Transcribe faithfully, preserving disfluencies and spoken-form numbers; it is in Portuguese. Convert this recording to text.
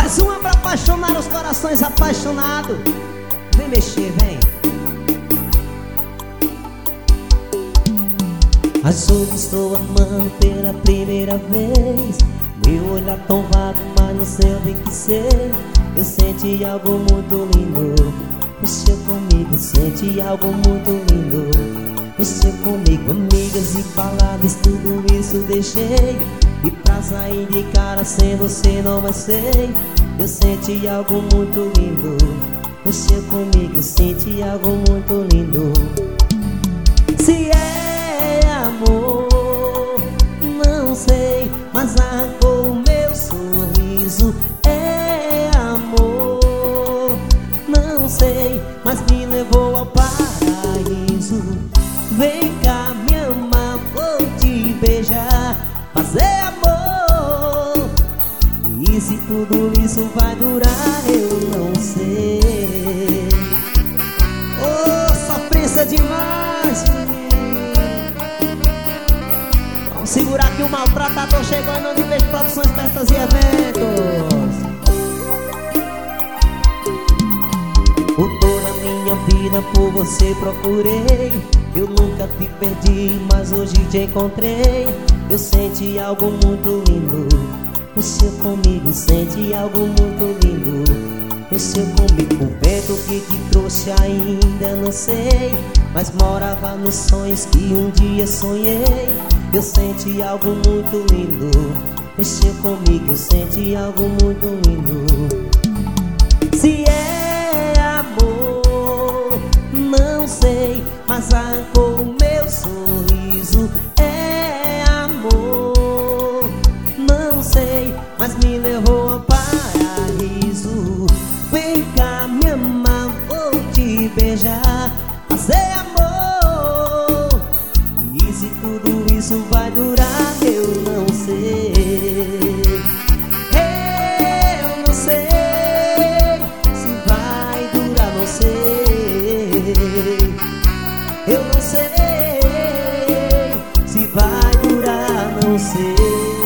Mais uma pra apaixonar os corações apaixonados. Vem mexer, vem. Mas hoje estou amando pela primeira vez. Meu olhar tão vago, mas não sei o que ser. Eu senti algo muito lindo. Mexeu comigo, senti algo muito lindo. Mexeu comigo, amigas e baladas, tudo isso deixei. E pra sair de cara sem você não mais sei. Eu senti algo muito lindo. Mexeu comigo, eu senti algo muito lindo. Se é amor, não sei, mas arrancou o meu sorriso. É amor, não sei, mas me levou ao paraíso. Vem cá me amar, vou te beijar, fazer amor. E se tudo isso vai durar, eu não sei. Oh, sofrência demais. Vamos segurar que o maltratador chegou em nome de Beijo Produções, Festas e Eventos. Por toda a minha vida por você procurei. Eu nunca te perdi, mas hoje te encontrei. Eu senti algo muito lindo. Mexeu comigo, senti algo muito lindo. Mexeu comigo, o vento que te trouxe ainda não sei, mas morava nos sonhos que um dia sonhei. Eu senti algo muito lindo. Mexeu comigo, eu senti algo muito lindo. Se é amor, não sei, mas arrancou o meu sorriso. É amor, não sei, mas me levou ao paraíso. Vem cá me amar, vou te beijar, fazer amor. E se tudo isso vai durar, eu não sei. Eu não sei se vai durar, não sei. Eu não sei se vai durar, não sei.